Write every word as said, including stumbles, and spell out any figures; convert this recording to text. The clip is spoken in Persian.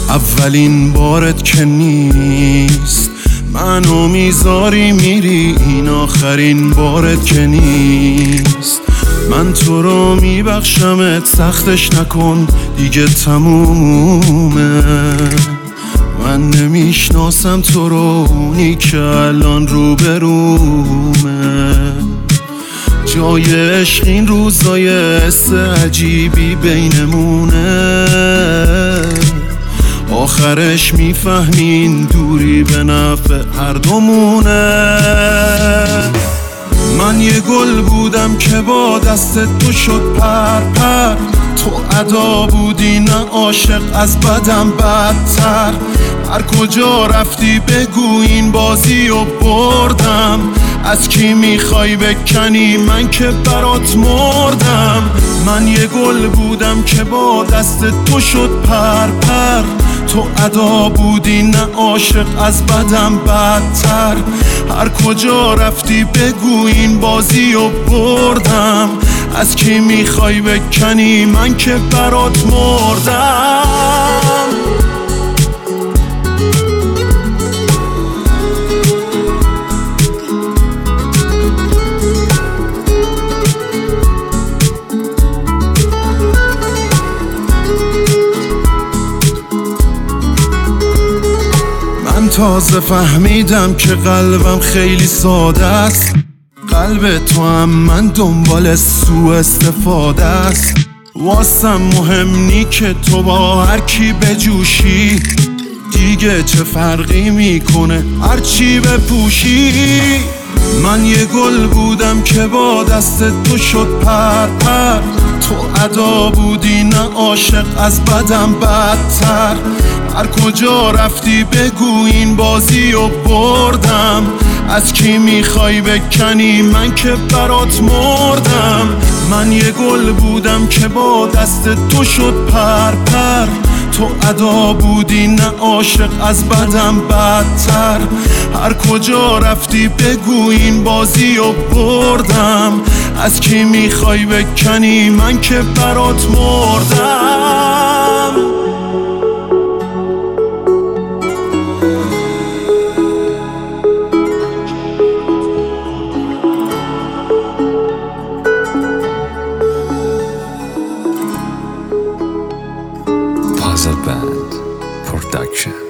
اولین بارت که نیست، منو میذاری میری، این آخرین بارت که نیست. من تو رو میبخشمت، سختش نکن دیگه تمومه. من نمیشناسم تو رو، اونی که الان روبرومه. جای عشق این روزای حس عجیبی بینمونه، آخرش میفهمین دوری به نفع هر دومونه. من یه گل بودم که با دست تو شد پر پر، تو ادا بودی نه عاشق، از بدم بدتر. هر کجا رفتی بگو این بازی رو بردم، از کی میخوای بکنی من که برات مردم. من یه گل بودم که با دست تو شد پر پر، تو ادا بودی نه عاشق، از بدم بدتر. هر کجا رفتی بگو این بازی رو بردم، از کی میخوای بکنی من که برات مردم. تازه فهمیدم که قلبم خیلی ساده است، قلب تو هم من دنبال سوء استفاده است. واسم مهم نی که تو با هر کی بجوشی، دیگه چه فرقی میکنه هرچی بپوشی. من یه گل بودم که با دست تو شد پر پر، تو ادا بودی نه عاشق، از بدم بدتر. هر کجا رفتی بگو این بازی رو بردم، از کی میخوای بکنی من که برات مردم. من یه گل بودم که با دست تو شد پر پر، تو ادا بودی نه عاشق، از بدم بدتر. هر کجا رفتی بگو این بازی رو بردم، از کی میخوای بکنی من که برات مردم. Puzzle Band Production.